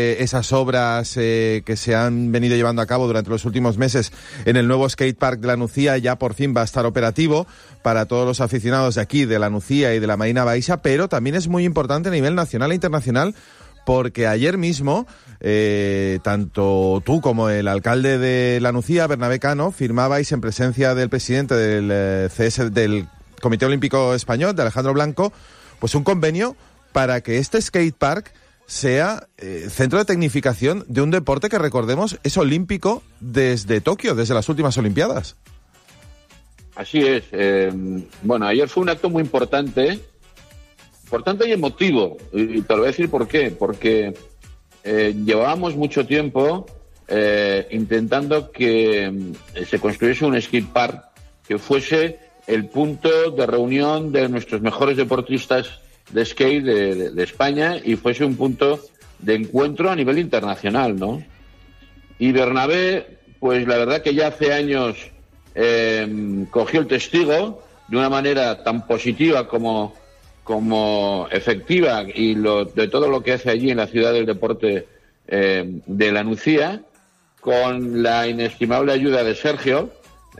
esas obras que se han venido llevando a cabo durante los últimos meses en el nuevo skatepark de la Nucía ya por fin va a estar operativo para todos los aficionados de aquí, de la Nucía y de la Marina Baixa, pero también es muy importante a nivel nacional e internacional porque ayer mismo tanto tú como el alcalde de la Nucía, Bernabé Cano, firmabais en presencia del presidente del del Comité Olímpico Español, de Alejandro Blanco, pues un convenio para que este skatepark sea centro de tecnificación de un deporte que, recordemos, es olímpico desde Tokio, desde las últimas Olimpiadas. Así es. Bueno, ayer fue un acto muy importante y emotivo. Y te lo voy a decir por qué. Porque llevábamos mucho tiempo intentando que se construyese un skatepark que fuese el punto de reunión de nuestros mejores deportistas de skate de España y fuese un punto de encuentro a nivel internacional, ¿no? Y Bernabé, pues la verdad que ya hace años cogió el testigo de una manera tan positiva como efectiva y de todo lo que hace allí en la ciudad del deporte de la Nucía, con la inestimable ayuda de Sergio,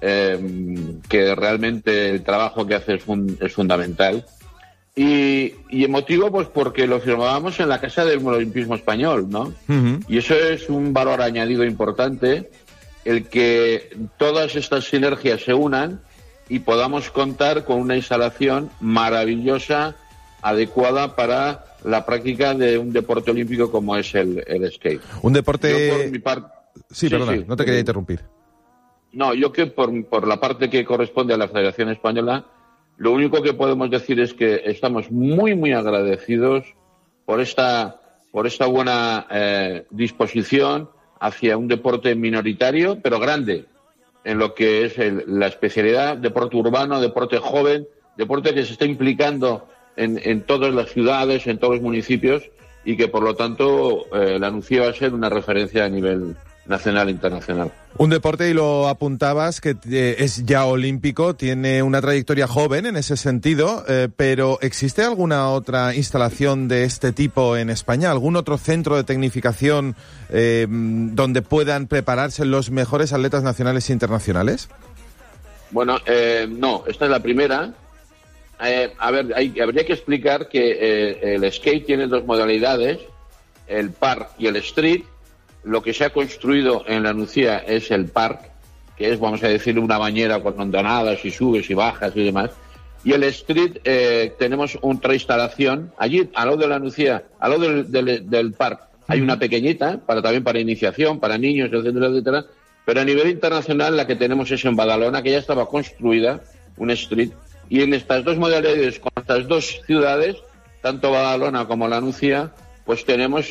que realmente el trabajo que hace es fundamental. Y emotivo, pues porque lo firmábamos en la Casa del Olimpismo Español, ¿no? Uh-huh. Y eso es un valor añadido importante, el que todas estas sinergias se unan y podamos contar con una instalación maravillosa, adecuada para la práctica de un deporte olímpico como es el skate. Un deporte... Yo por mi parte... Sí, perdona, no te quería interrumpir. No, yo que por la parte que corresponde a la Federación Española, lo único que podemos decir es que estamos muy, muy agradecidos por esta buena disposición hacia un deporte minoritario, pero grande, en lo que es la especialidad, deporte urbano, deporte joven, deporte que se está implicando en todas las ciudades, en todos los municipios, y que por lo tanto la Nucía va a ser una referencia a nivel nacional e internacional. Un deporte, y lo apuntabas, que es ya olímpico, tiene una trayectoria joven en ese sentido, pero ¿existe alguna otra instalación de este tipo en España? ¿Algún otro centro de tecnificación donde puedan prepararse los mejores atletas nacionales e internacionales? Bueno, no, esta es la primera. Habría que explicar que el skate tiene dos modalidades, el park y el street. Lo que se ha construido en la Nucía es el park, que es, vamos a decir, una bañera con hondonadas y subes y bajas y demás. Y el street, tenemos otra instalación. Allí, al lado de la Nucía, al lado del park, hay una pequeñita, también para iniciación, para niños, etcétera, etcétera. Pero a nivel internacional, la que tenemos es en Badalona, que ya estaba construida, un street. Y en estas dos modalidades, con estas dos ciudades, tanto Badalona como la Nucía, pues tenemos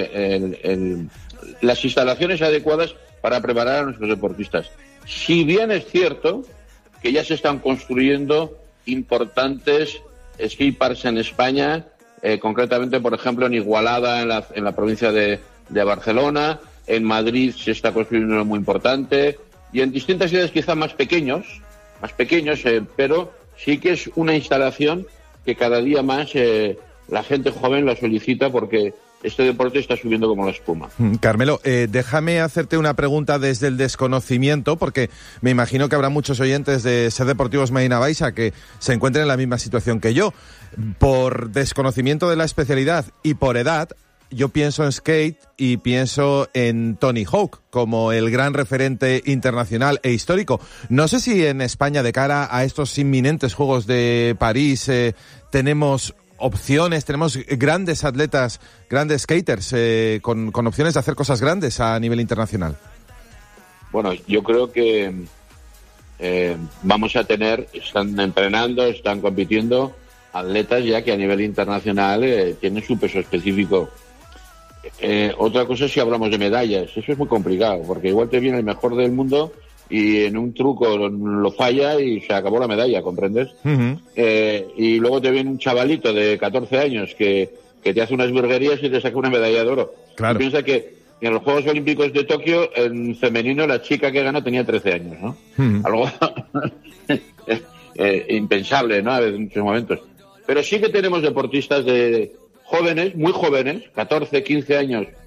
las instalaciones adecuadas para preparar a nuestros deportistas. Si bien es cierto que ya se están construyendo importantes skateparks en España, concretamente, por ejemplo, en Igualada, en la provincia de Barcelona, en Madrid se está construyendo uno muy importante, y en distintas ciudades quizá más pequeños, pero sí que es una instalación que cada día más la gente joven la solicita, porque este deporte está subiendo como la espuma. Carmelo, déjame hacerte una pregunta desde el desconocimiento, porque me imagino que habrá muchos oyentes de Ser Deportivos Marina Baixa que se encuentren en la misma situación que yo. Por desconocimiento de la especialidad y por edad, yo pienso en skate y pienso en Tony Hawk como el gran referente internacional e histórico. No sé si en España, de cara a estos inminentes Juegos de París, tenemos opciones, tenemos grandes atletas, grandes skaters, con opciones de hacer cosas grandes a nivel internacional. Bueno, yo creo que vamos a tener, están entrenando, están compitiendo atletas ya que a nivel internacional tienen su peso específico. Otra cosa es si hablamos de medallas, eso es muy complicado, porque igual te viene el mejor del mundo y en un truco lo falla y se acabó la medalla, ¿comprendes? Uh-huh. Y luego te viene un chavalito de 14 años que te hace unas virguerías y te saca una medalla de oro. Claro. Piensa que en los Juegos Olímpicos de Tokio, en femenino, la chica que ganó tenía 13 años, ¿no? Uh-huh. Algo impensable, ¿no? En muchos momentos. Pero sí que tenemos deportistas de jóvenes, muy jóvenes, 14, 15 años,